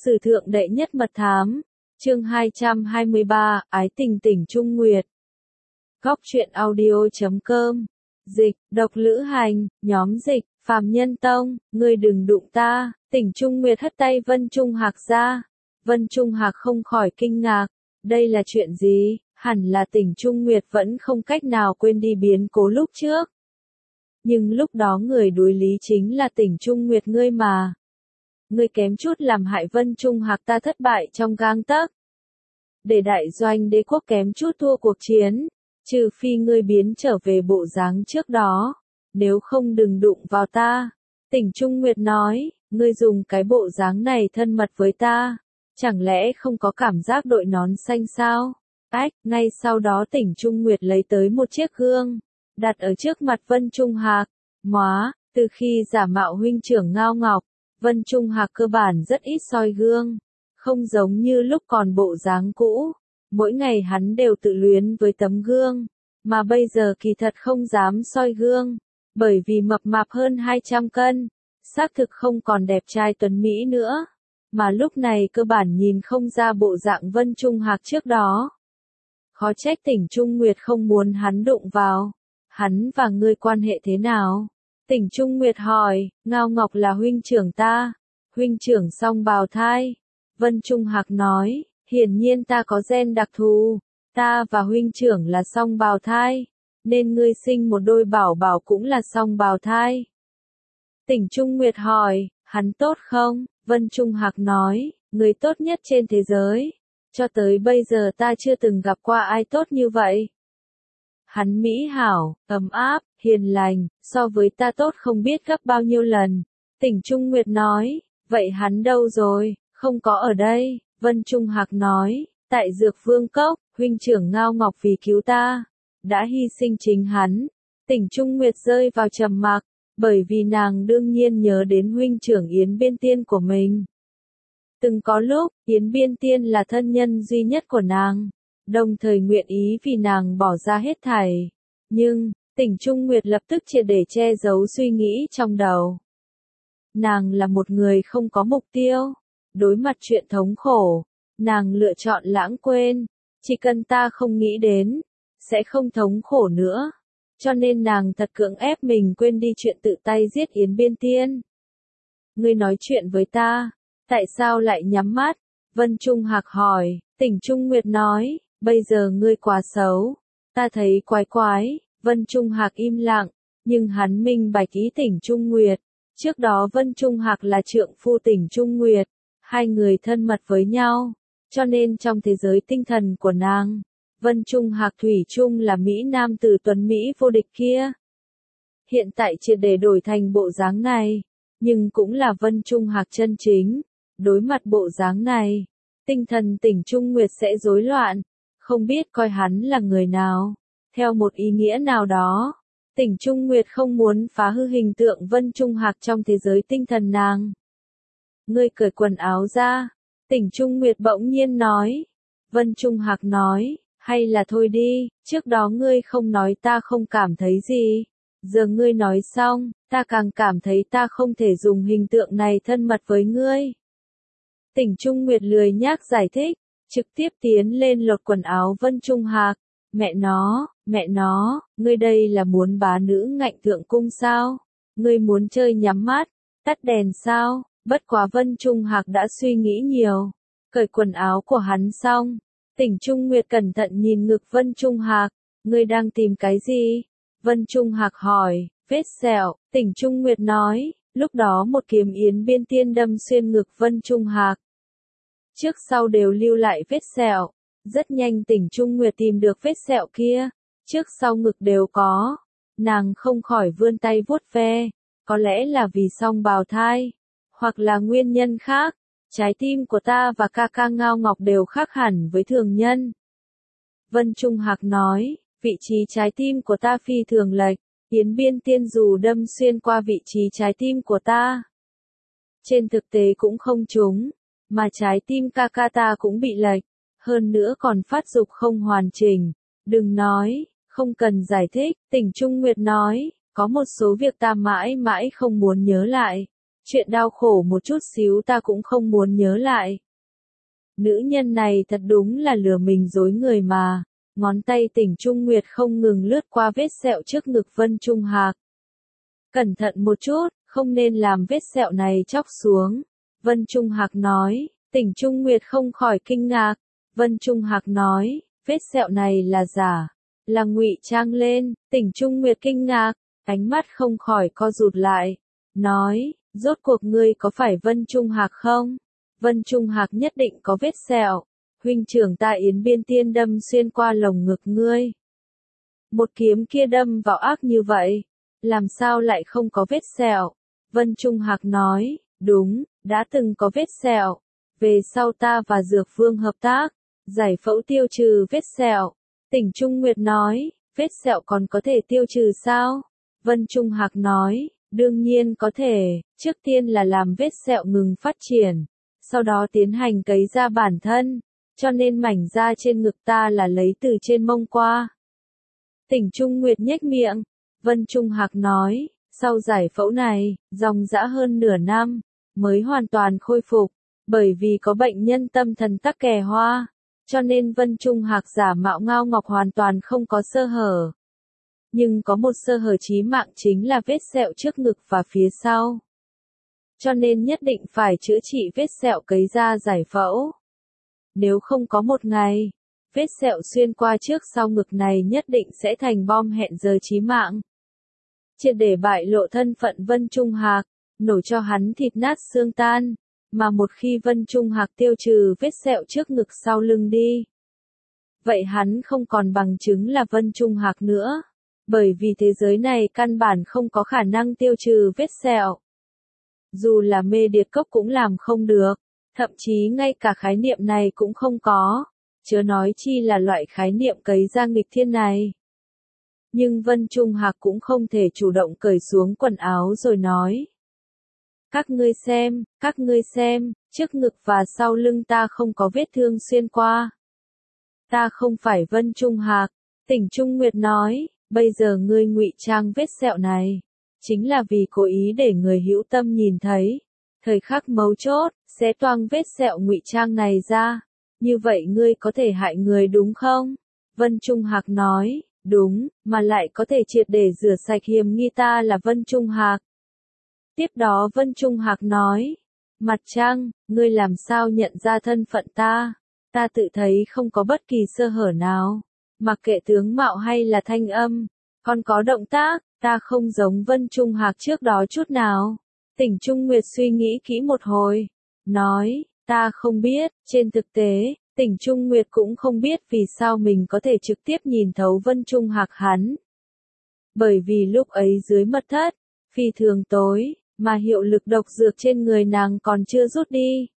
Sử thượng đệ nhất mật thám, chương 223, Ái tình tỉnh Trung Nguyệt. Góc truyện audio.com. Dịch, độc lữ hành, nhóm dịch, phàm nhân tông, ngươi đừng đụng ta. Tỉnh Trung Nguyệt hất tay Vân Trung Hạc ra. Vân Trung Hạc không khỏi kinh ngạc. Đây là chuyện gì? Hẳn là tỉnh Trung Nguyệt vẫn không cách nào quên đi biến cố lúc trước. Nhưng lúc đó người đối lý chính là tỉnh Trung Nguyệt ngươi mà. Ngươi kém chút làm hại Vân Trung Hạc ta thất bại trong gang tấc. Để đại doanh đế quốc kém chút thua cuộc chiến, trừ phi ngươi biến trở về bộ dáng trước đó, nếu không đừng đụng vào ta. Tỉnh Trung Nguyệt nói, ngươi dùng cái bộ dáng này thân mật với ta, chẳng lẽ không có cảm giác đội nón xanh sao? Ách, ngay sau đó tỉnh Trung Nguyệt lấy tới một chiếc gương, đặt ở trước mặt Vân Trung Hạc. Móa, từ khi giả mạo huynh trưởng Ngao Ngọc, Vân Trung Hạc cơ bản rất ít soi gương, không giống như lúc còn bộ dáng cũ, mỗi ngày hắn đều tự luyến với tấm gương, mà bây giờ kỳ thật không dám soi gương, bởi vì mập mạp hơn 200 cân, xác thực không còn đẹp trai tuấn mỹ nữa, mà lúc này cơ bản nhìn không ra bộ dạng Vân Trung Hạc trước đó. Khó trách tỉnh Trung Nguyệt không muốn hắn đụng vào, hắn và ngươi quan hệ thế nào? Tỉnh Trung Nguyệt hỏi, Ngao Ngọc là huynh trưởng ta, huynh trưởng song bào thai. Vân Trung Hạc nói, hiển nhiên ta có gen đặc thù, ta và huynh trưởng là song bào thai, nên ngươi sinh một đôi bảo bảo cũng là song bào thai. Tỉnh Trung Nguyệt hỏi, hắn tốt không? Vân Trung Hạc nói, người tốt nhất trên thế giới, cho tới bây giờ ta chưa từng gặp qua ai tốt như vậy. Hắn mỹ hảo, ấm áp, hiền lành, so với ta tốt không biết gấp bao nhiêu lần. Tỉnh Trung Nguyệt nói, vậy hắn đâu rồi? Không có ở đây. Vân Trung Hạc nói, tại Dược Vương Cốc, huynh trưởng Ngao Ngọc vì cứu ta, đã hy sinh chính hắn. Tỉnh Trung Nguyệt rơi vào trầm mặc, bởi vì nàng đương nhiên nhớ đến huynh trưởng Yến Biên Tiên của mình. Từng có lúc, Yến Biên Tiên là thân nhân duy nhất của nàng, đồng thời nguyện ý vì nàng bỏ ra hết thảy. Nhưng, tỉnh Trung Nguyệt lập tức triệt để che giấu suy nghĩ trong đầu. Nàng là một người không có mục tiêu. Đối mặt chuyện thống khổ, nàng lựa chọn lãng quên. Chỉ cần ta không nghĩ đến, sẽ không thống khổ nữa. Cho nên nàng thật cưỡng ép mình quên đi chuyện tự tay giết Yến Biên Tiên. Ngươi nói chuyện với ta, tại sao lại nhắm mắt? Vân Trung Hạc hỏi. Tỉnh Trung Nguyệt nói, bây giờ ngươi quá xấu, ta thấy quái quái. Vân Trung Hạc im lặng, nhưng hắn minh bạch ý tỉnh Trung Nguyệt. Trước đó Vân Trung Hạc là trượng phu tỉnh Trung Nguyệt, hai người thân mật với nhau, cho nên trong thế giới tinh thần của nàng, Vân Trung Hạc thủy chung là Mỹ Nam tử tuấn Mỹ vô địch kia. Hiện tại triệt để đổi thành bộ dáng này, nhưng cũng là Vân Trung Hạc chân chính. Đối mặt bộ dáng này, tinh thần tỉnh Trung Nguyệt sẽ rối loạn, không biết coi hắn là người nào. Theo một ý nghĩa nào đó, tỉnh Trung Nguyệt không muốn phá hư hình tượng Vân Trung Hạc trong thế giới tinh thần nàng. Ngươi cởi quần áo ra, tỉnh Trung Nguyệt bỗng nhiên nói. Vân Trung Hạc nói, hay là thôi đi, trước đó ngươi không nói ta không cảm thấy gì. Giờ ngươi nói xong, ta càng cảm thấy ta không thể dùng hình tượng này thân mật với ngươi. Tỉnh Trung Nguyệt lười nhác giải thích, trực tiếp tiến lên lột quần áo Vân Trung Hạc. Mẹ nó, ngươi đây là muốn bá nữ ngạnh thượng cung sao? Ngươi muốn chơi nhắm mắt, tắt đèn sao? Bất quá Vân Trung Hạc đã suy nghĩ nhiều. Cởi quần áo của hắn xong, tỉnh Trung Nguyệt cẩn thận nhìn ngực Vân Trung Hạc. Ngươi đang tìm cái gì? Vân Trung Hạc hỏi. Vết sẹo. Tỉnh Trung Nguyệt nói, lúc đó một kiếm Yến Biên Tiên đâm xuyên ngực Vân Trung Hạc. Trước sau đều lưu lại vết sẹo. Rất nhanh tỉnh Trung Nguyệt tìm được vết sẹo kia. Trước sau ngực đều có. Nàng không khỏi vươn tay vuốt ve. Có lẽ là vì song bào thai, hoặc là nguyên nhân khác. Trái tim của ta và ca ca Ngao Ngọc đều khác hẳn với thường nhân. Vân Trung Hạc nói, vị trí trái tim của ta phi thường lệch. Yến Biên Tiên dù đâm xuyên qua vị trí trái tim của ta, trên thực tế cũng không trúng, mà trái tim ca ca ta cũng bị lệch, hơn nữa còn phát dục không hoàn chỉnh. Đừng nói, không cần giải thích, tỉnh Trung Nguyệt nói, có một số việc ta mãi mãi không muốn nhớ lại, Chuyện đau khổ một chút xíu ta cũng không muốn nhớ lại. Nữ nhân này thật đúng là lừa mình dối người mà. Ngón tay Tỉnh Trung Nguyệt không ngừng lướt qua vết sẹo trước ngực Vân Trung Hạc. Cẩn thận một chút, không nên làm vết sẹo này chóc xuống. Vân Trung Hạc nói. Tỉnh Trung Nguyệt không khỏi kinh ngạc. Vân Trung Hạc nói, vết sẹo này là giả, là ngụy trang lên. Tỉnh Trung Nguyệt kinh ngạc, ánh mắt không khỏi co rụt lại. Nói, rốt cuộc ngươi có phải Vân Trung Hạc không? Vân Trung Hạc nhất định có vết sẹo. Huynh trưởng ta Yến Biên Tiên đâm xuyên qua lồng ngực ngươi. Một kiếm kia đâm vào ác như vậy, làm sao lại không có vết sẹo? Vân Trung Hạc nói, đúng, đã từng có vết sẹo. Về sau ta và Dược Vương hợp tác, giải phẫu tiêu trừ vết sẹo. Tỉnh Trung Nguyệt nói, vết sẹo còn có thể tiêu trừ sao? Vân Trung Hạc nói, đương nhiên có thể, trước tiên là làm vết sẹo ngừng phát triển, sau đó tiến hành cấy ra bản thân, cho nên mảnh da trên ngực ta là lấy từ trên mông qua. Tỉnh Trung Nguyệt nhếch miệng, Vân Trung Hạc nói, sau giải phẫu này, dòng dã hơn nửa năm, mới hoàn toàn khôi phục, bởi vì có bệnh nhân tâm thần tắc kè hoa, cho nên Vân Trung Hạc giả mạo Ngao Ngọc hoàn toàn không có sơ hở. Nhưng có một sơ hở chí mạng chính là vết sẹo trước ngực và phía sau. Cho nên nhất định phải chữa trị vết sẹo cấy ra giải phẫu. Nếu không có một ngày, vết sẹo xuyên qua trước sau ngực này nhất định sẽ thành bom hẹn giờ chí mạng. Triệt để bại lộ thân phận Vân Trung Hạc, nổ cho hắn thịt nát xương tan, mà một khi Vân Trung Hạc tiêu trừ vết sẹo trước ngực sau lưng đi, vậy hắn không còn bằng chứng là Vân Trung Hạc nữa, bởi vì thế giới này căn bản không có khả năng tiêu trừ vết sẹo. Dù là mê điệt cốc cũng làm không được, thậm chí ngay cả khái niệm này cũng không có, chớ nói chi là loại khái niệm cấy ra nghịch thiên này. Nhưng Vân Trung Hạc cũng không thể chủ động cởi xuống quần áo rồi nói. Các ngươi xem, trước ngực và sau lưng ta không có vết thương xuyên qua. Ta không phải Vân Trung Hạc, Tỉnh Trung Nguyệt nói, bây giờ ngươi ngụy trang vết sẹo này, chính là vì cố ý để người hữu tâm nhìn thấy. Thời khắc mấu chốt, sẽ toang vết sẹo ngụy trang này ra, như vậy ngươi có thể hại người đúng không? Vân Trung Hạc nói, đúng, mà lại có thể triệt để rửa sạch hiểm nghi ta là Vân Trung Hạc. Tiếp đó Vân Trung Hạc nói, Mặt Trăng, ngươi làm sao nhận ra thân phận ta? Ta tự thấy không có bất kỳ sơ hở nào, mặc kệ tướng mạo hay là thanh âm, còn có động tác, ta không giống Vân Trung Hạc trước đó chút nào. Tỉnh Trung Nguyệt suy nghĩ kỹ một hồi, nói, ta không biết, trên thực tế, Tỉnh Trung Nguyệt cũng không biết vì sao mình có thể trực tiếp nhìn thấu Vân Trung Hạc hắn. Bởi vì lúc ấy dưới mật thất, phi thường tối, mà hiệu lực độc dược trên người nàng còn chưa rút đi.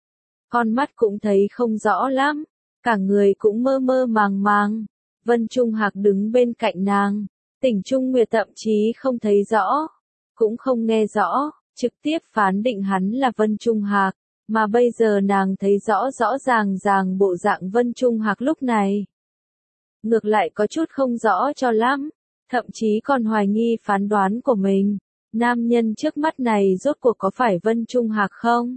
Con mắt cũng thấy không rõ lắm, cả người cũng mơ mơ màng màng. Vân Trung Hạc đứng bên cạnh nàng, Tỉnh Trung Nguyệt thậm chí không thấy rõ, cũng không nghe rõ, trực tiếp phán định hắn là Vân Trung Hạc, mà bây giờ nàng thấy rõ rõ ràng bộ dạng Vân Trung Hạc lúc này. Ngược lại có chút không rõ cho lắm, thậm chí còn hoài nghi phán đoán của mình, nam nhân trước mắt này rốt cuộc có phải Vân Trung Hạc không?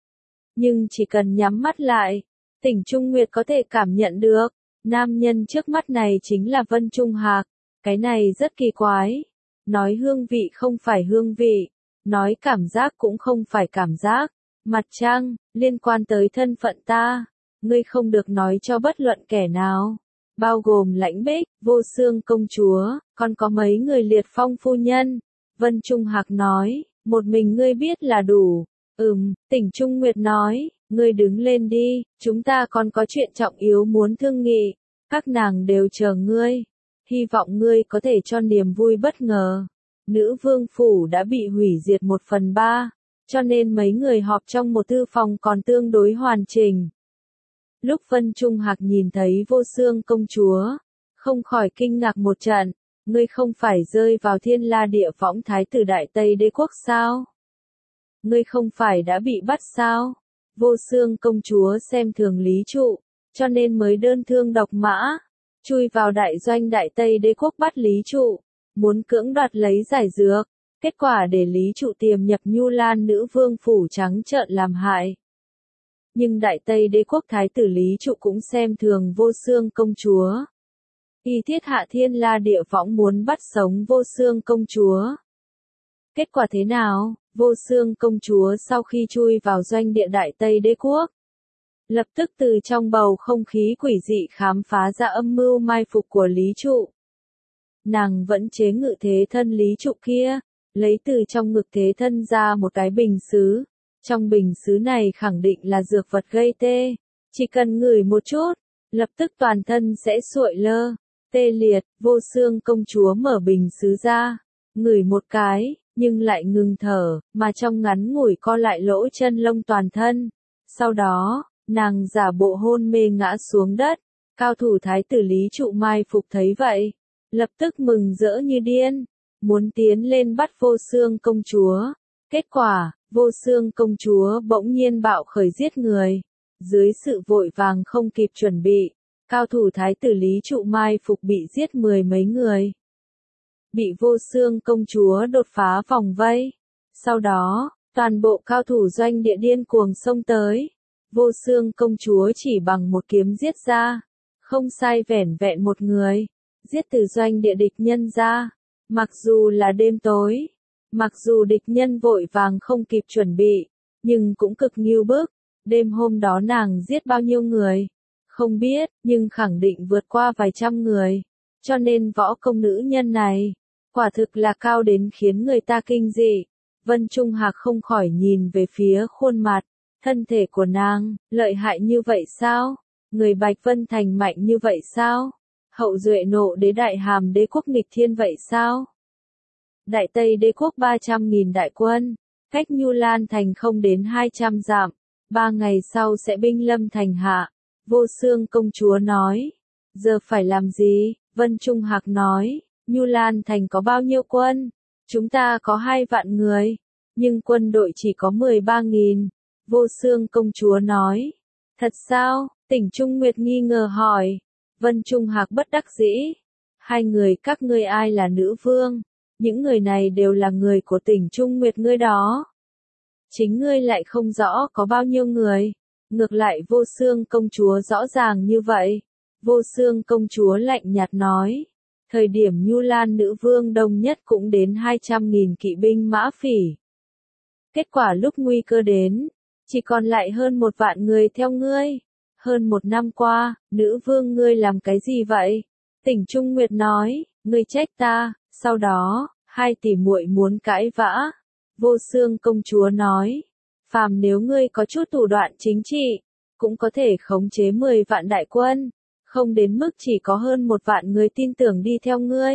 Nhưng chỉ cần nhắm mắt lại, Tỉnh Trung Nguyệt có thể cảm nhận được, nam nhân trước mắt này chính là Vân Trung Hạc, cái này rất kỳ quái. Nói hương vị không phải hương vị, nói cảm giác cũng không phải cảm giác. Mặt Trăng, liên quan tới thân phận ta, ngươi không được nói cho bất luận kẻ nào, bao gồm Lãnh Bích, Vô Xương công chúa, còn có mấy người Liệt Phong phu nhân. Vân Trung Hạc nói, một mình ngươi biết là đủ. Tỉnh Trung Nguyệt nói, ngươi đứng lên đi, chúng ta còn có chuyện trọng yếu muốn thương nghị, các nàng đều chờ ngươi. Hy vọng ngươi có thể cho niềm vui bất ngờ. Nữ vương phủ đã bị hủy diệt 1/3, cho nên mấy người họp trong một thư phòng còn tương đối hoàn chỉnh. Lúc Vân Trung Hạc nhìn thấy Vô Xương công chúa, không khỏi kinh ngạc một trận, ngươi không phải rơi vào Thiên La Địa Võng Thái tử Đại Tây Đế quốc sao? Ngươi không phải đã bị bắt sao? Vô Xương công chúa xem thường Lý Trụ, cho nên mới đơn thương độc mã, chui vào đại doanh Đại Tây Đế quốc bắt Lý Trụ, muốn cưỡng đoạt lấy giải dược. Kết quả để Lý Trụ tiềm nhập Nhu Lan nữ vương phủ trắng trợn làm hại. Nhưng Đại Tây Đế quốc thái tử Lý Trụ cũng xem thường Vô Xương công chúa. Y thiết hạ thiên la địa võng muốn bắt sống Vô Xương công chúa. Kết quả thế nào? Vô Xương công chúa sau khi chui vào doanh địa Đại Tây Đế quốc, lập tức từ trong bầu không khí quỷ dị khám phá ra âm mưu mai phục của Lý Trụ. Nàng vẫn chế ngự thế thân Lý Trụ kia, lấy từ trong ngực thế thân ra một cái bình sứ. Trong bình sứ này khẳng định là dược vật gây tê. Chỉ cần ngửi một chút, lập tức toàn thân sẽ sụi lơ, tê liệt. Vô Xương công chúa mở bình sứ ra, ngửi một cái, nhưng lại ngừng thở, mà trong ngắn ngủi co lại lỗ chân lông toàn thân. Sau đó, nàng giả bộ hôn mê ngã xuống đất. Cao thủ thái tử Lý Trụ mai phục thấy vậy, lập tức mừng rỡ như điên, muốn tiến lên bắt Vô Xương công chúa. Kết quả, Vô Xương công chúa bỗng nhiên bạo khởi giết người. Dưới sự vội vàng không kịp chuẩn bị, cao thủ thái tử Lý Trụ mai phục bị giết 10 mấy người. Bị Vô Xương công chúa đột phá vòng vây. Sau đó, toàn bộ cao thủ doanh địa điên cuồng xông tới. Vô Xương công chúa chỉ bằng một kiếm giết ra. Không sai vẻn vẹn một người. Giết từ doanh địa địch nhân ra. Mặc dù là đêm tối, mặc dù địch nhân vội vàng không kịp chuẩn bị, nhưng cũng cực nghiêu bức. Đêm hôm đó nàng giết bao nhiêu người? Không biết, nhưng khẳng định vượt qua vài trăm người. Cho nên võ công nữ nhân này, quả thực là cao đến khiến người ta kinh dị. Vân Trung Hạc không khỏi nhìn về phía khuôn mặt, thân thể của nàng, lợi hại như vậy sao? Người Bạch Vân Thành mạnh như vậy sao? Hậu duệ nộ đế đại hàm đế quốc nghịch thiên vậy sao? Đại Tây Đế quốc 300.000 đại quân, cách Nhu Lan thành không đến 200 dặm, 3 ngày sau sẽ binh lâm thành hạ. Vô Xương công chúa nói, giờ phải làm gì? Vân Trung Hạc nói, Nhu Lan thành có bao nhiêu quân? Chúng ta có 2 vạn người, nhưng quân đội chỉ có 13.000. Vô Xương công chúa nói, thật sao? Tỉnh Trung Nguyệt nghi ngờ hỏi. Vân Trung Hạc bất đắc dĩ, 2 người các ngươi ai là nữ vương? Những người này đều là người của tỉnh Trung Nguyệt ngươi đó. Chính ngươi lại không rõ có bao nhiêu người. Ngược lại Vô Xương công chúa rõ ràng như vậy. Vô Xương công chúa lạnh nhạt nói, thời điểm Nhu Lan nữ vương đông nhất cũng đến 200.000 kỵ binh mã phỉ. Kết quả lúc nguy cơ đến, chỉ còn lại hơn 1 vạn người theo ngươi. Hơn 1 năm qua, nữ vương ngươi làm cái gì vậy? Tỉnh Trung Nguyệt nói, ngươi trách ta. Sau đó, 2 tỷ muội muốn cãi vã. Vô Xương công chúa nói, phàm nếu ngươi có chút thủ đoạn chính trị, cũng có thể khống chế 10 vạn đại quân, không đến mức chỉ có hơn 1 vạn người tin tưởng đi theo ngươi.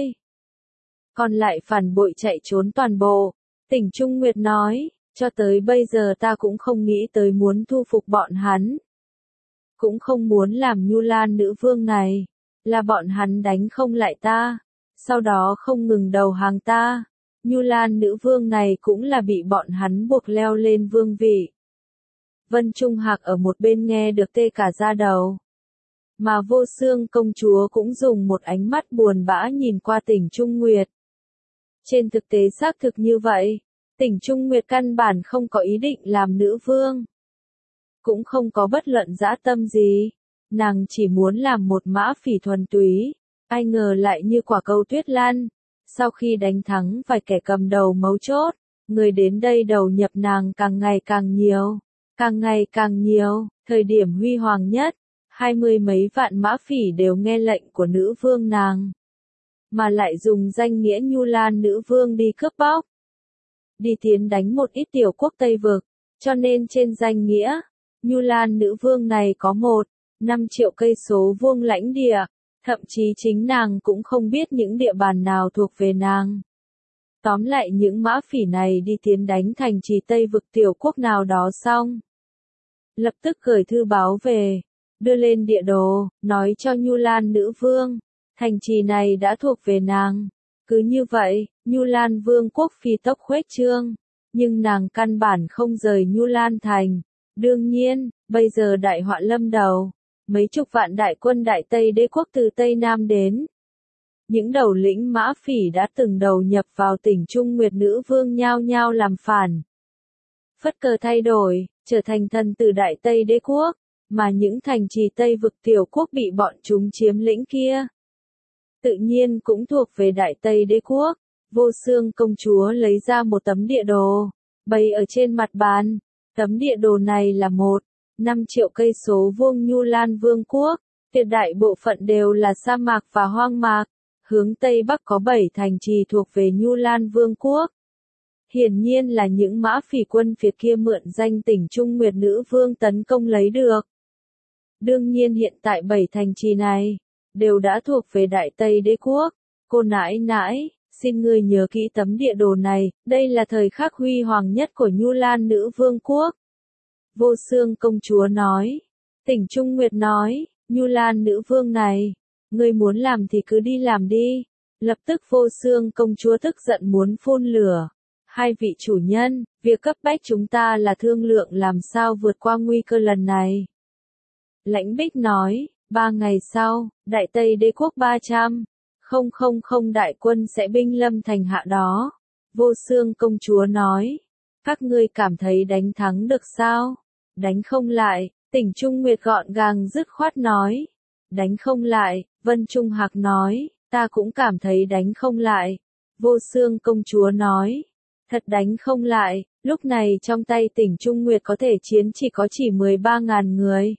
Còn lại phản bội chạy trốn toàn bộ. Tỉnh Trung Nguyệt nói, cho tới bây giờ ta cũng không nghĩ tới muốn thu phục bọn hắn. Cũng không muốn làm Nhu Lan nữ vương này, là bọn hắn đánh không lại ta. Sau đó không ngừng đầu hàng ta. Nhu Lan nữ vương này cũng là bị bọn hắn buộc leo lên vương vị. Vân Trung Hạc ở một bên nghe được tê cả da đầu. Mà Vô Xương công chúa cũng dùng một ánh mắt buồn bã nhìn qua tỉnh Trung Nguyệt. Trên thực tế xác thực như vậy, tỉnh Trung Nguyệt căn bản không có ý định làm nữ vương. Cũng không có bất luận dã tâm gì. Nàng chỉ muốn làm một mã phỉ thuần túy. Ai ngờ lại như quả cầu tuyết lan. Sau khi đánh thắng vài kẻ cầm đầu mấu chốt, người đến đây đầu nhập nàng càng ngày càng nhiều. Càng ngày càng nhiều, thời điểm huy hoàng nhất, 20 mấy vạn mã phỉ đều nghe lệnh của nữ vương nàng. Mà lại dùng danh nghĩa Nhu Lan nữ vương đi cướp bóc. Đi tiến đánh một ít tiểu quốc Tây Vực, cho nên trên danh nghĩa, Nhu Lan nữ vương này có 1,5 triệu cây số vuông lãnh địa. Thậm chí chính nàng cũng không biết những địa bàn nào thuộc về nàng. Tóm lại những mã phỉ này đi tiến đánh thành trì Tây Vực tiểu quốc nào đó xong. Lập tức gửi thư báo về, đưa lên địa đồ, nói cho Nhu Lan nữ vương, thành trì này đã thuộc về nàng. Cứ như vậy, Nhu Lan vương quốc phi tốc khuếch trương, nhưng nàng căn bản không rời Nhu Lan thành. Đương nhiên, bây giờ đại họa lâm đầu. Mấy chục vạn đại quân Đại Tây Đế quốc từ Tây Nam đến. những đầu lĩnh mã phỉ đã từng đầu nhập vào tỉnh Trung Nguyệt nữ vương nhao nhao làm phản. Phất cờ thay đổi, trở thành thần tử Đại Tây Đế quốc, mà những thành trì Tây vực tiểu quốc bị bọn chúng chiếm lĩnh kia, tự nhiên cũng thuộc về Đại Tây Đế quốc. Vô Xương công chúa lấy ra một tấm địa đồ, bày ở trên mặt bàn. Tấm địa đồ này là 5 triệu cây số vuông Nhu Lan Vương quốc, tuyệt đại bộ phận đều là sa mạc và hoang mạc. Hướng Tây Bắc có 7 thành trì thuộc về Nhu Lan Vương quốc. Hiển nhiên là những mã phỉ quân phía kia mượn danh tỉnh Trung Nguyệt nữ vương tấn công lấy được. Đương nhiên hiện tại 7 thành trì này đều đã thuộc về Đại Tây Đế quốc. Cô nãi nãi, xin ngươi nhớ kỹ tấm địa đồ này, đây là thời khắc huy hoàng nhất của Nhu Lan nữ vương quốc. Vô Xương công chúa nói. Tỉnh Trung Nguyệt nói, Nhu Lan nữ vương này, ngươi muốn làm thì cứ đi làm đi. Lập tức Vô Xương công chúa tức giận muốn phun lửa. Hai vị chủ nhân, việc cấp bách chúng ta là thương lượng làm sao vượt qua nguy cơ lần này. Lãnh Bích nói, 3 ngày sau, Đại Tây Đế quốc 300,000 đại quân sẽ binh lâm thành hạ đó. Vô Xương công chúa nói, các ngươi cảm thấy đánh thắng được sao? Đánh không lại, tỉnh Trung Nguyệt gọn gàng dứt khoát nói. Đánh không lại, Vân Trung Hạc nói, ta cũng cảm thấy đánh không lại. Vô Xương công chúa nói, thật đánh không lại, lúc này trong tay tỉnh Trung Nguyệt có thể chiến chỉ 13.000 người.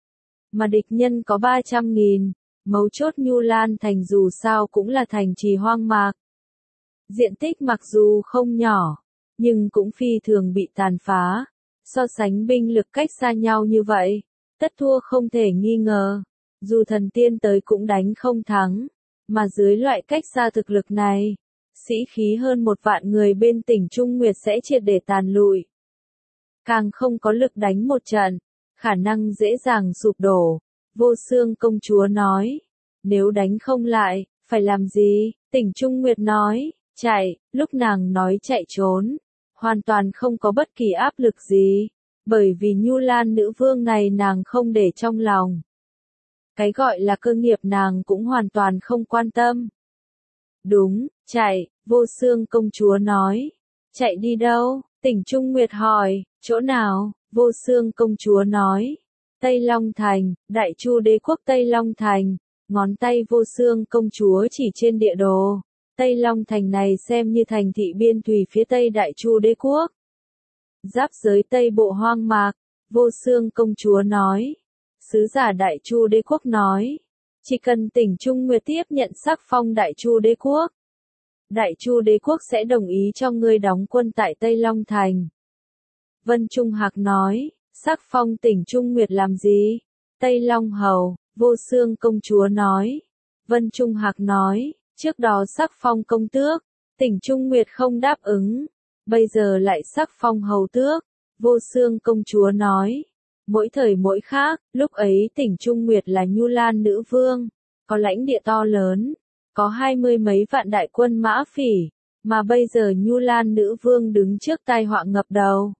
Mà địch nhân có 300.000, mấu chốt Nhu Lan thành dù sao cũng là thành trì hoang mạc. Diện tích mặc dù không nhỏ, nhưng cũng phi thường bị tàn phá. So sánh binh lực cách xa nhau như vậy, tất thua không thể nghi ngờ. Dù thần tiên tới cũng đánh không thắng, mà dưới loại cách xa thực lực này, sĩ khí hơn 1 vạn người bên tỉnh Trung Nguyệt sẽ triệt để tàn lụi. Càng không có lực đánh một trận, khả năng dễ dàng sụp đổ. Vô Xương công chúa nói, nếu đánh không lại, phải làm gì? Tỉnh Trung Nguyệt nói, chạy. Lúc nàng nói chạy trốn, hoàn toàn không có bất kỳ áp lực gì, bởi vì Nhu Lan nữ vương này nàng không để trong lòng. Cái gọi là cơ nghiệp nàng cũng hoàn toàn không quan tâm. Đúng, chạy. Vô Xương công chúa nói. Chạy đi đâu? Tỉnh Trung Nguyệt hỏi, chỗ nào? Vô Xương công chúa nói, Tây Long Thành, Đại Chu Đế quốc Tây Long Thành. Ngón tay Vô Xương công chúa chỉ trên địa đồ. Tây Long Thành này xem như thành thị biên thùy phía Tây Đại Chu Đế quốc. Giáp giới Tây Bộ hoang mạc. Vô Xương công chúa nói. Sứ giả Đại Chu Đế quốc nói, chỉ cần tỉnh Trung Nguyệt tiếp nhận sắc phong Đại Chu Đế quốc, Đại Chu Đế quốc sẽ đồng ý cho ngươi đóng quân tại Tây Long Thành. Vân Trung Hạc nói, sắc phong tỉnh Trung Nguyệt làm gì? Tây Long Hầu. Vô Xương công chúa nói. Vân Trung Hạc nói, trước đó sắc phong công tước, tỉnh Trung Nguyệt không đáp ứng, bây giờ lại sắc phong hầu tước. Vô Xương công chúa nói, mỗi thời mỗi khác, lúc ấy tỉnh Trung Nguyệt là Nhu Lan nữ vương, có lãnh địa to lớn, có 20 mấy vạn đại quân mã phỉ, mà bây giờ Nhu Lan nữ vương đứng trước tai họa ngập đầu.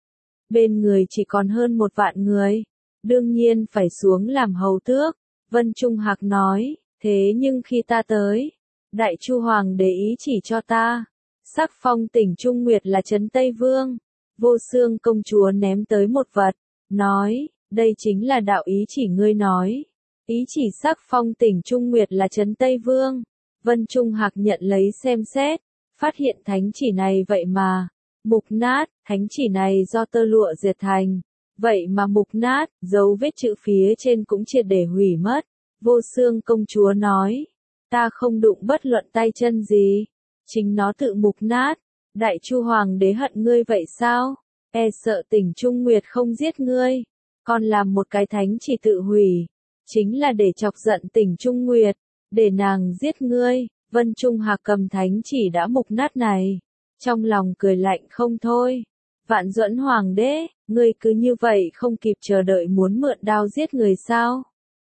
Bên người chỉ còn hơn 1 vạn người, đương nhiên phải xuống làm hầu tước. Vân Trung Hạc nói, thế nhưng khi ta tới, Đại Chu Hoàng đế ý chỉ cho ta, sắc phong tỉnh Trung Nguyệt là Trấn Tây Vương. Vô Xương công chúa ném tới một vật, nói, đây chính là đạo ý chỉ ngươi nói. Ý chỉ sắc phong tỉnh Trung Nguyệt là Trấn Tây Vương. Vân Trung Hạc nhận lấy xem xét, phát hiện thánh chỉ này vậy mà mục nát, thánh chỉ này do tơ lụa dệt thành, vậy mà mục nát, dấu vết chữ phía trên cũng triệt để hủy mất. Vô Xương công chúa nói, ta không đụng bất luận tay chân gì, chính nó tự mục nát. Đại Chu Hoàng đế hận ngươi vậy sao? E sợ tỉnh Trung Nguyệt không giết ngươi, còn làm một cái thánh chỉ tự hủy, chính là để chọc giận tỉnh Trung Nguyệt, để nàng giết ngươi. Vân Trung Hạc cầm thánh chỉ đã mục nát này, trong lòng cười lạnh không thôi. Vạn Duẫn Hoàng đế, ngươi cứ như vậy không kịp chờ đợi muốn mượn đao giết người sao?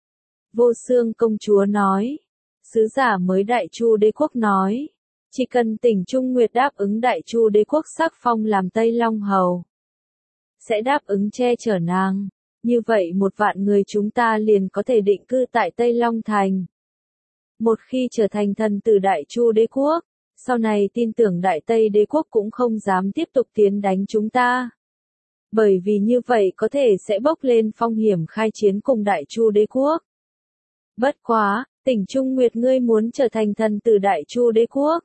Vô Xương công chúa nói. Sứ giả mới Đại Chu Đế quốc nói, chỉ cần tỉnh Trung Nguyệt đáp ứng Đại Chu Đế quốc sắc phong làm Tây Long Hầu, sẽ đáp ứng che chở nàng. Như vậy 1 vạn người chúng ta liền có thể định cư tại Tây Long Thành. Một khi trở thành thần tử Đại Chu đế quốc, sau này tin tưởng Đại Tây đế quốc cũng không dám tiếp tục tiến đánh chúng ta. Bởi vì như vậy có thể sẽ bốc lên phong hiểm khai chiến cùng Đại Chu đế quốc. Bất quá, Tỉnh Trung Nguyệt ngươi muốn trở thành thần tử Đại Chu đế quốc.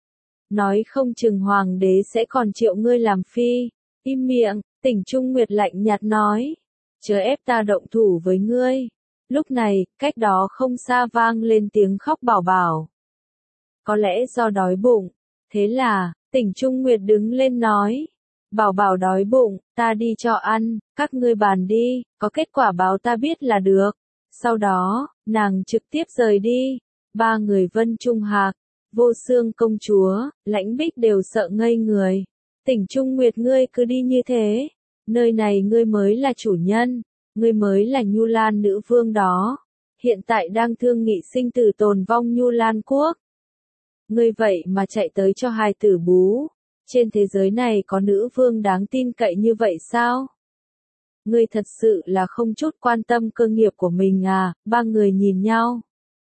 Nói không chừng hoàng đế sẽ còn triệu ngươi làm phi. Im miệng, Tỉnh Trung Nguyệt lạnh nhạt nói. Chớ ép ta động thủ với ngươi. Lúc này, cách đó không xa vang lên tiếng khóc bảo bảo. Có lẽ do đói bụng. Thế là, Tỉnh Trung Nguyệt đứng lên nói. Bảo bảo đói bụng, ta đi cho ăn, các ngươi bàn đi, có kết quả báo ta biết là được. Sau đó, nàng trực tiếp rời đi. Ba người Vân Trung Hạc, Vô Xương công chúa, Lãnh Bích đều sợ ngây người. Tỉnh Trung Nguyệt ngươi cứ đi như thế. Nơi này ngươi mới là chủ nhân. Ngươi mới là Nhu Lan nữ vương đó. Hiện tại đang thương nghị sinh tử tồn vong Nhu Lan quốc. Ngươi vậy mà chạy tới cho hài tử bú. Trên thế giới này có nữ vương đáng tin cậy như vậy sao? Ngươi thật sự là không chút quan tâm cơ nghiệp của mình à? Ba người nhìn nhau.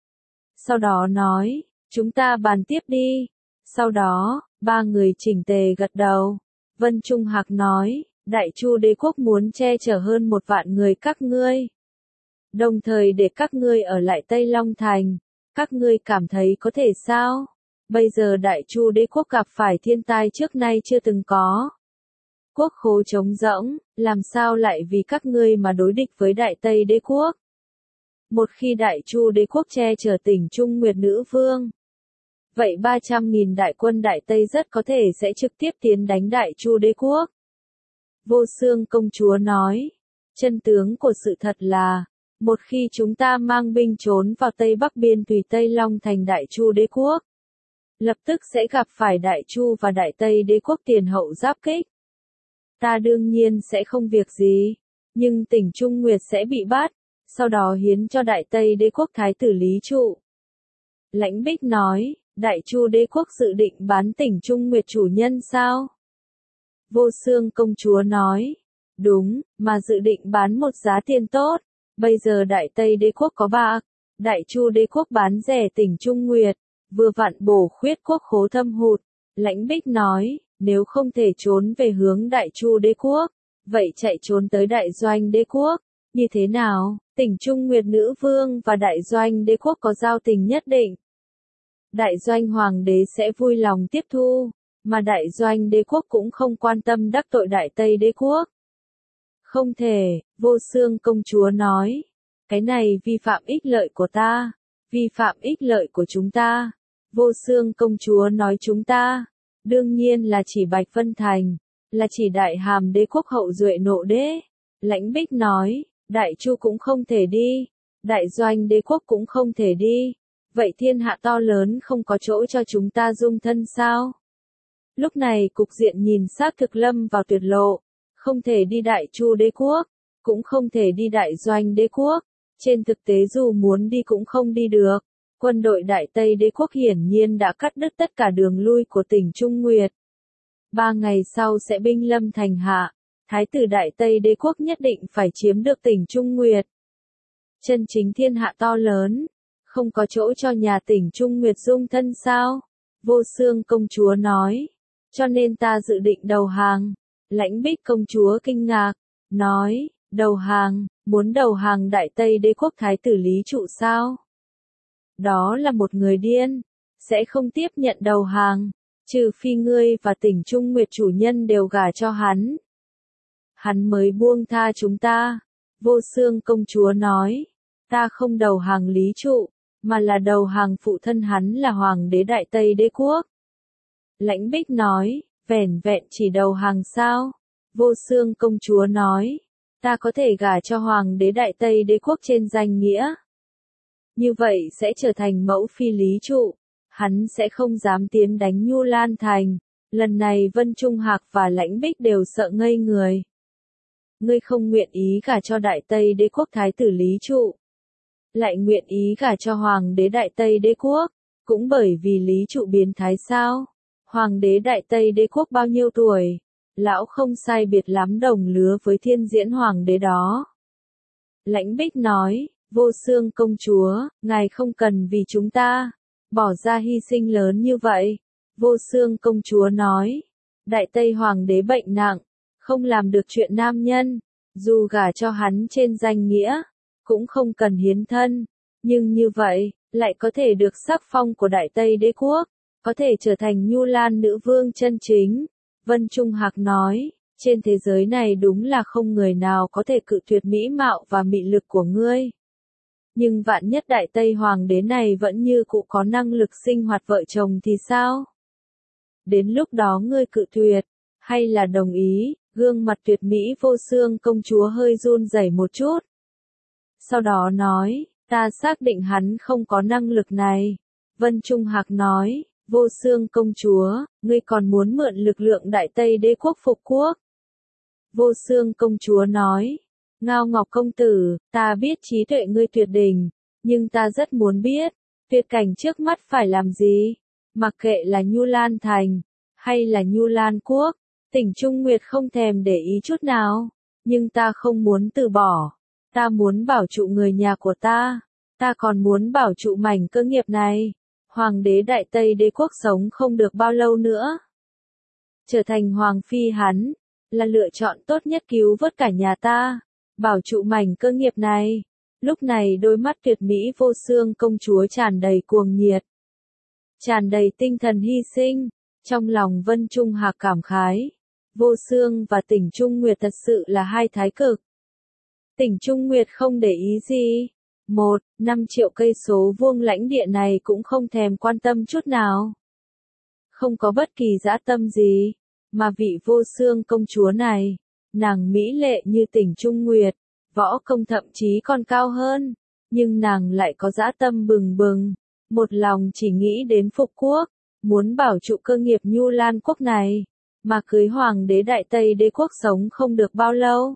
Sau đó nói, chúng ta bàn tiếp đi. Sau đó, ba người chỉnh tề gật đầu. Vân Trung Hạc nói, Đại Chu đế quốc muốn che chở hơn 1 vạn người các ngươi. Đồng thời để các ngươi ở lại Tây Long Thành. Các ngươi cảm thấy có thể sao? Bây giờ Đại Chu đế quốc gặp phải thiên tai trước nay chưa từng có. Quốc khố trống rỗng, làm sao lại vì các ngươi mà đối địch với Đại Tây đế quốc? Một khi Đại Chu đế quốc che chở Tỉnh Trung Nguyệt nữ vương, vậy 300.000 đại quân Đại Tây rất có thể sẽ trực tiếp tiến đánh Đại Chu đế quốc. Vô Xương công chúa nói, chân tướng của sự thật là, một khi chúng ta mang binh trốn vào Tây Bắc biên thùy Tây Long thành Đại Chu đế quốc, lập tức sẽ gặp phải Đại Chu và Đại Tây đế quốc tiền hậu giáp kích. Ta đương nhiên sẽ không việc gì, nhưng Tỉnh Trung Nguyệt sẽ bị bắt, sau đó hiến cho Đại Tây đế quốc thái tử Lý Trụ. Lãnh Bích nói, Đại Chu đế quốc dự định bán Tỉnh Trung Nguyệt chủ nhân sao? Vô Xương công chúa nói, đúng, mà dự định bán một giá tiền tốt. Bây giờ Đại Tây đế quốc có bạc, Đại Chu đế quốc bán rẻ Tỉnh Trung Nguyệt, vừa vặn bổ khuyết quốc khố thâm hụt. Lãnh Bích nói, nếu không thể trốn về hướng Đại Chu đế quốc, vậy chạy trốn tới Đại Doanh đế quốc, như thế nào? Tỉnh Trung Nguyệt nữ vương và Đại Doanh đế quốc có giao tình nhất định. Đại Doanh hoàng đế sẽ vui lòng tiếp thu, mà Đại Doanh đế quốc cũng không quan tâm đắc tội Đại Tây đế quốc. Không thể, Vô Xương công chúa nói, cái này vi phạm ích lợi của ta, vi phạm ích lợi của chúng ta. Vô Xương công chúa nói chúng ta, đương nhiên là chỉ Bạch Vân Thành, là chỉ Đại Hàm đế quốc hậu duệ nộ đế. Lãnh Bích nói, Đại Chu cũng không thể đi, Đại Doanh đế quốc cũng không thể đi, vậy thiên hạ to lớn không có chỗ cho chúng ta dung thân sao? Lúc này cục diện nhìn xác thực lâm vào tuyệt lộ, không thể đi Đại Chu đế quốc, cũng không thể đi Đại Doanh đế quốc, trên thực tế dù muốn đi cũng không đi được. Quân đội Đại Tây đế quốc hiển nhiên đã cắt đứt tất cả đường lui của Tỉnh Trung Nguyệt. 3 ngày sau sẽ binh lâm thành hạ, thái tử Đại Tây đế quốc nhất định phải chiếm được Tỉnh Trung Nguyệt. Chân chính thiên hạ to lớn, không có chỗ cho nhà Tỉnh Trung Nguyệt dung thân sao? Vô Xương công chúa nói, cho nên ta dự định đầu hàng. Lãnh Bích công chúa kinh ngạc, nói, đầu hàng, muốn đầu hàng Đại Tây đế quốc thái tử Lý Trụ sao? Đó là một người điên, sẽ không tiếp nhận đầu hàng, trừ phi ngươi và Tỉnh Trung Nguyệt chủ nhân đều gả cho hắn. Hắn mới buông tha chúng ta. Vô Xương công chúa nói, ta không đầu hàng Lý Trụ, mà là đầu hàng phụ thân hắn là Hoàng đế Đại Tây đế quốc. Lãnh Bích nói, vẻn vẹn chỉ đầu hàng sao? Vô Xương công chúa nói, ta có thể gả cho Hoàng đế Đại Tây đế quốc trên danh nghĩa. Như vậy sẽ trở thành mẫu phi Lý Trụ, hắn sẽ không dám tiến đánh Nhu Lan Thành. Lần này Vân Trung Hạc và Lãnh Bích đều sợ ngây người. Ngươi không nguyện ý gả cho Đại Tây đế quốc thái tử Lý Trụ, lại nguyện ý gả cho Hoàng đế Đại Tây đế quốc, cũng bởi vì Lý Trụ biến thái sao? Hoàng đế Đại Tây đế quốc bao nhiêu tuổi? Lão không sai biệt lắm đồng lứa với Thiên Diễn Hoàng đế đó. Lãnh Bích nói, Vô Xương công chúa, ngài không cần vì chúng ta bỏ ra hy sinh lớn như vậy. Vô Xương công chúa nói, Đại Tây Hoàng đế bệnh nặng, không làm được chuyện nam nhân, dù gả cho hắn trên danh nghĩa, cũng không cần hiến thân, nhưng như vậy, lại có thể được sắc phong của Đại Tây đế quốc, có thể trở thành Nhu Lan nữ vương chân chính. Vân Trung Hạc nói, trên thế giới này đúng là không người nào có thể cự tuyệt mỹ mạo và mị lực của ngươi. Nhưng vạn nhất Đại Tây Hoàng đế này vẫn như cũ có năng lực sinh hoạt vợ chồng thì sao? Đến lúc đó ngươi cự tuyệt, hay là đồng ý? Gương mặt tuyệt mỹ Vô Xương công chúa hơi run rẩy một chút. Sau đó nói, ta xác định hắn không có năng lực này. Vân Trung Hạc nói, Vô Xương công chúa, ngươi còn muốn mượn lực lượng Đại Tây đế quốc phục quốc. Vô Xương công chúa nói, Ngao Ngọc công tử, ta biết trí tuệ ngươi tuyệt đỉnh, nhưng ta rất muốn biết, tuyệt cảnh trước mắt phải làm gì? Mặc kệ là Nhu Lan Thành, hay là Nhu Lan Quốc, Tỉnh Trung Nguyệt không thèm để ý chút nào, nhưng ta không muốn từ bỏ. Ta muốn bảo trụ người nhà của ta còn muốn bảo trụ mảnh cơ nghiệp này. Hoàng đế Đại Tây đế quốc sống không được bao lâu nữa. Trở thành hoàng phi hắn, là lựa chọn tốt nhất cứu vớt cả nhà ta, bảo trụ mảnh cơ nghiệp này. Lúc này đôi mắt tuyệt mỹ Vô Xương công chúa tràn đầy cuồng nhiệt, tràn đầy tinh thần hy sinh. Trong lòng Vân Trung Hạc cảm khái, Vô Xương và Tỉnh Trung Nguyệt thật sự là hai thái cực. Tỉnh Trung Nguyệt không để ý gì. 5 triệu cây số vuông lãnh địa này cũng không thèm quan tâm chút nào. Không có bất kỳ dã tâm gì. Mà vị Vô Xương công chúa này, nàng mỹ lệ như Tỉnh Trung Nguyệt, võ công thậm chí còn cao hơn. Nhưng nàng lại có dã tâm bừng bừng, một lòng chỉ nghĩ đến phục quốc, muốn bảo trụ cơ nghiệp Nhu Lan quốc này, mà cưới hoàng đế Đại Tây đế quốc sống không được bao lâu.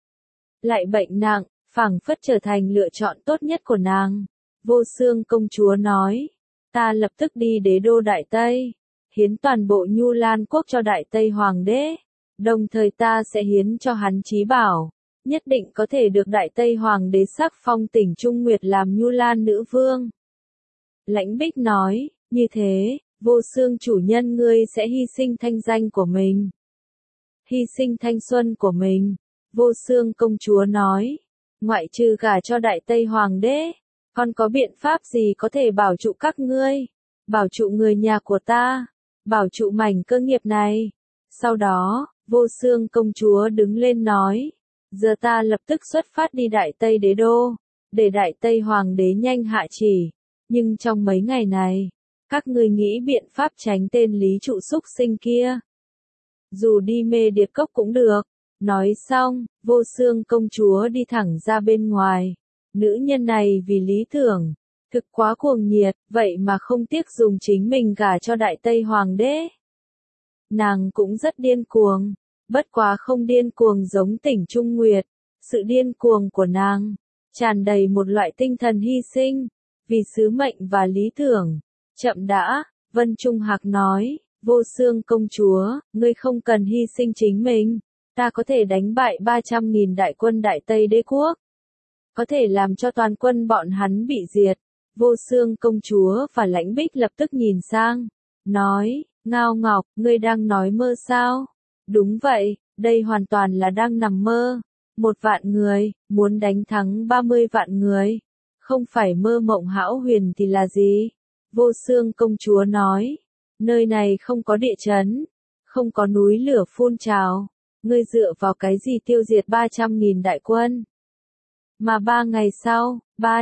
Lại bệnh nặng, phảng phất trở thành lựa chọn tốt nhất của nàng. Vô Xương công chúa nói, ta lập tức đi đế đô Đại Tây, hiến toàn bộ Nhu Lan quốc cho Đại Tây Hoàng đế, đồng thời ta sẽ hiến cho hắn chí bảo, nhất định có thể được Đại Tây Hoàng đế sắc phong Tỉnh Trung Nguyệt làm Nhu Lan nữ vương. Lãnh Bích nói, như thế, Vô Xương chủ nhân ngươi sẽ hy sinh thanh danh của mình. Hy sinh thanh xuân của mình. Vô Xương công chúa nói, ngoại trừ gả cho Đại Tây Hoàng đế, còn có biện pháp gì có thể bảo trụ các ngươi, bảo trụ người nhà của ta, bảo trụ mảnh cơ nghiệp này. Sau đó, Vô Xương công chúa đứng lên nói, giờ ta lập tức xuất phát đi Đại Tây đế đô, để Đại Tây Hoàng đế nhanh hạ chỉ. Nhưng trong mấy ngày này, các ngươi nghĩ biện pháp tránh tên Lý Trụ xúc sinh kia. Dù đi Mê Điệp Cốc cũng được. Nói xong, Vô Xương công chúa đi thẳng ra bên ngoài. Nữ nhân này vì lý tưởng, thực quá cuồng nhiệt, vậy mà không tiếc dùng chính mình gả cho Đại Tây Hoàng đế. Nàng cũng rất điên cuồng, bất quá không điên cuồng giống Tỉnh Trung Nguyệt. Sự điên cuồng của nàng, tràn đầy một loại tinh thần hy sinh, vì sứ mệnh và lý tưởng. Chậm đã, Vân Trung Hạc nói, Vô Xương công chúa, ngươi không cần hy sinh chính mình. Ta có thể đánh bại 300.000 đại quân Đại Tây đế quốc. Có thể làm cho toàn quân bọn hắn bị diệt. Vô Xương công chúa và Lãnh Bích lập tức nhìn sang. Nói, Ngao Ngọc, ngươi đang nói mơ sao? Đúng vậy, đây hoàn toàn là đang nằm mơ. 1 vạn người, muốn đánh thắng 30 vạn người. Không phải mơ mộng hão huyền thì là gì? Vô Xương công chúa nói, nơi này không có địa chấn, không có núi lửa phun trào. Ngươi dựa vào cái gì tiêu diệt 300.000 đại quân? Mà 3 ngày sau,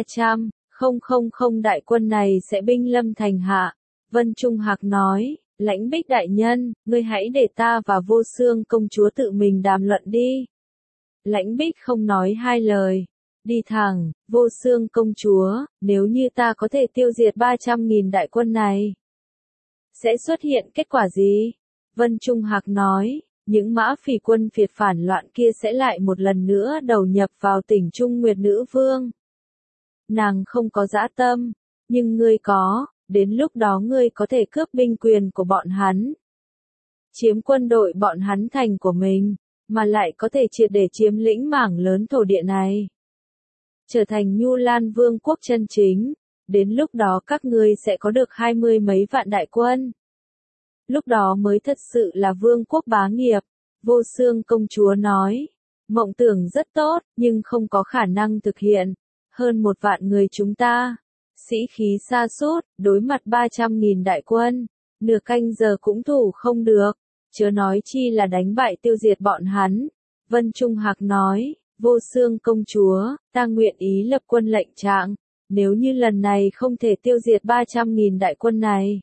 300.000 đại quân này sẽ binh lâm thành hạ. Vân Trung Hạc nói, Lãnh Bích đại nhân, ngươi hãy để ta và Vô Xương công chúa tự mình đàm luận đi. Lãnh Bích không nói hai lời. Đi thẳng, Vô Xương công chúa, nếu như ta có thể tiêu diệt 300.000 đại quân này, sẽ xuất hiện kết quả gì? Vân Trung Hạc nói, những mã phỉ quân phiệt phản loạn kia sẽ lại một lần nữa đầu nhập vào Tỉnh Trung Nguyệt nữ vương. Nàng không có dã tâm, nhưng ngươi có, đến lúc đó ngươi có thể cướp binh quyền của bọn hắn, chiếm quân đội bọn hắn thành của mình, mà lại có thể triệt để chiếm lĩnh mảng lớn thổ địa này. trở thành Nhu Lan Vương quốc chân chính. Đến lúc đó các ngươi sẽ có được 20 mấy vạn đại quân. Lúc đó mới thật sự là vương quốc bá nghiệp. Vô Xương công chúa nói. Mộng tưởng rất tốt, nhưng không có khả năng thực hiện. Hơn 1 vạn người chúng ta. Sĩ khí sa sút, đối mặt 300.000 đại quân. Nửa canh giờ cũng thủ không được. Chớ nói chi là đánh bại tiêu diệt bọn hắn. Vân Trung Hạc nói. Vô Xương công chúa, ta nguyện ý lập quân lệnh trạng. Nếu như lần này không thể tiêu diệt 300.000 đại quân này,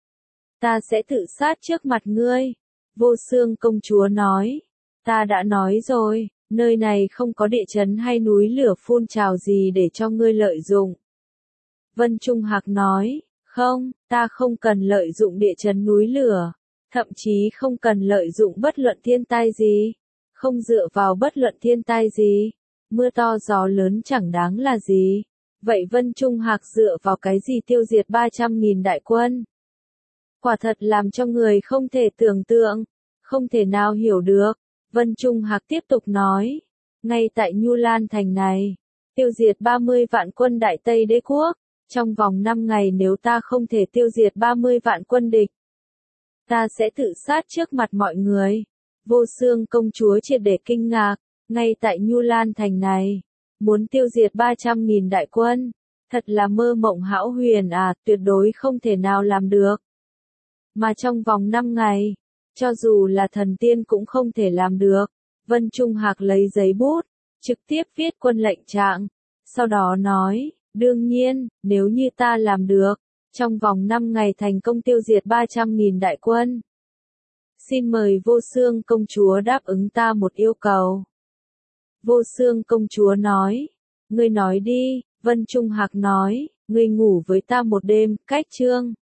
ta sẽ tự sát trước mặt ngươi. Vô Xương công chúa nói. Ta đã nói rồi, nơi này không có địa chấn hay núi lửa phun trào gì để cho ngươi lợi dụng. Vân Trung Hạc nói. Không, ta không cần lợi dụng địa chấn núi lửa. Thậm chí không cần lợi dụng bất luận thiên tai gì. Không dựa vào bất luận thiên tai gì. Mưa to gió lớn chẳng đáng là gì. Vậy Vân Trung Hạc dựa vào cái gì tiêu diệt 300.000 đại quân? Quả thật làm cho người không thể tưởng tượng, không thể nào hiểu được. Vân Trung Hạc tiếp tục nói, ngay tại Nhu Lan thành này, tiêu diệt 30 vạn quân Đại Tây Đế quốc, trong vòng 5 ngày nếu ta không thể tiêu diệt 30 vạn quân địch, ta sẽ tự sát trước mặt mọi người. Vô Xương công chúa triệt để kinh ngạc, ngay tại Nhu Lan thành này, muốn tiêu diệt 300.000 đại quân, thật là mơ mộng hão huyền à, tuyệt đối không thể nào làm được. Mà trong vòng 5 ngày, cho dù là thần tiên cũng không thể làm được. Vân Trung Hạc lấy giấy bút, trực tiếp viết quân lệnh trạng, sau đó nói, đương nhiên, nếu như ta làm được, trong vòng 5 ngày thành công tiêu diệt 300.000 đại quân. Xin mời Vô Xương công chúa đáp ứng ta một yêu cầu. Vô Xương công chúa nói, ngươi nói đi. Vân Trung Hạc nói, ngươi ngủ với ta một đêm, cách chương.